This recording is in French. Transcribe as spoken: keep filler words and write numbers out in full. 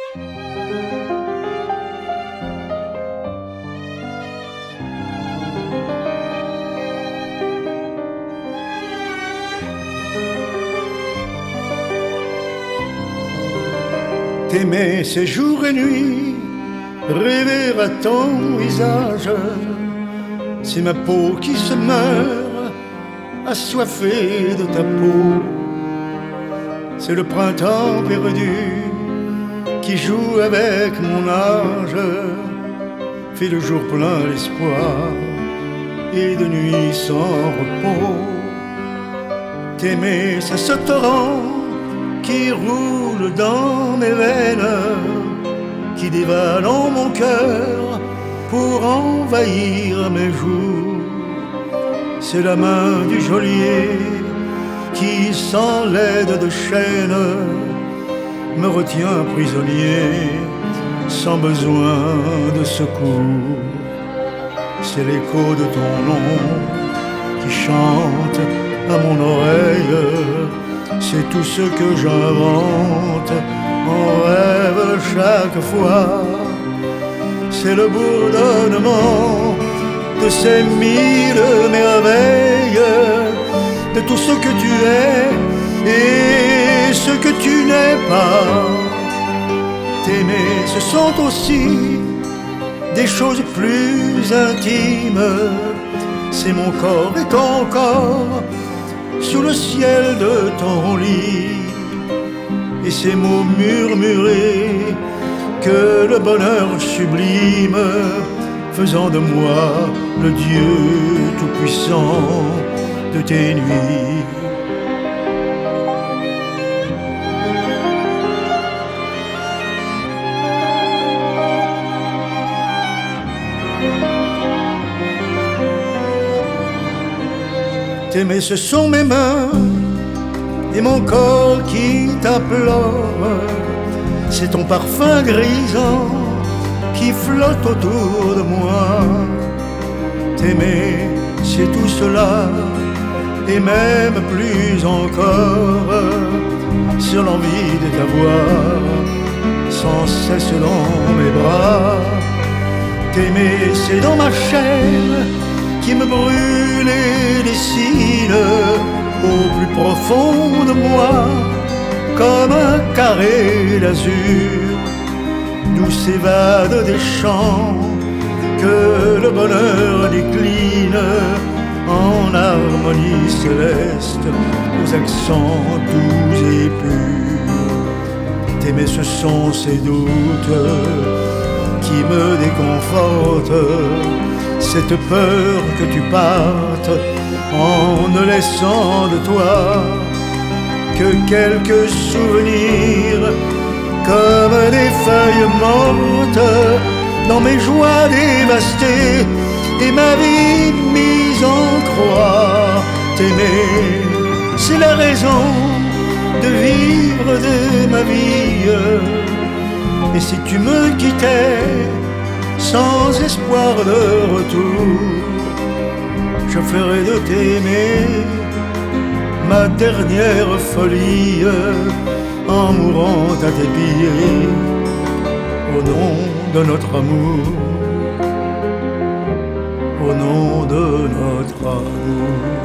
T'aimer c'est jour et nuit, rêver à ton visage. C'est ma peau qui se meurt, assoiffée de ta peau. C'est le printemps perdu qui joue avec mon âge, fait de jour plein l'espoir et de nuit sans repos. T'aimer c'est ce torrent qui roule dans mes veines, qui dévale en mon cœur pour envahir mes joues. C'est la main du geôlier qui, sans l'aide de chaîne, me retient prisonnier sans besoin de secours. C'est l'écho de ton nom qui chante à mon oreille. C'est tout ce que j'invente en rêve chaque fois. C'est le bourdonnement de ces mille merveilles, de tout ce que tu es et ce que tu n'es pas. T'aimer, ce sont aussi des choses plus intimes. C'est mon corps et ton corps sous le ciel de ton lit, et ces mots murmurés que le bonheur sublime, faisant de moi le Dieu tout-puissant de tes nuits. T'aimer, ce sont mes mains et mon corps qui t'implore. C'est ton parfum grisant qui flotte autour de moi. T'aimer, c'est tout cela et même plus encore. Sur l'envie de t'avoir sans cesse dans mes bras. T'aimer, c'est dans ma chair qui me brûle et dessine au plus profond de moi comme un carré d'azur d'où s'évadent des chants que le bonheur décline en harmonie céleste aux accents doux et purs. T'aimer, ce sont ces doutes qui me déconfortent, cette peur que tu partes en ne laissant de toi que quelques souvenirs comme des feuilles mortes dans mes joies dévastées et ma vie mise en croix. T'aimer, c'est la raison de vivre de ma vie. Et si tu me quittais sans espoir de retour, je ferais de t'aimer ma dernière folie en mourant à tes pieds au nom de notre amour, au nom de notre amour.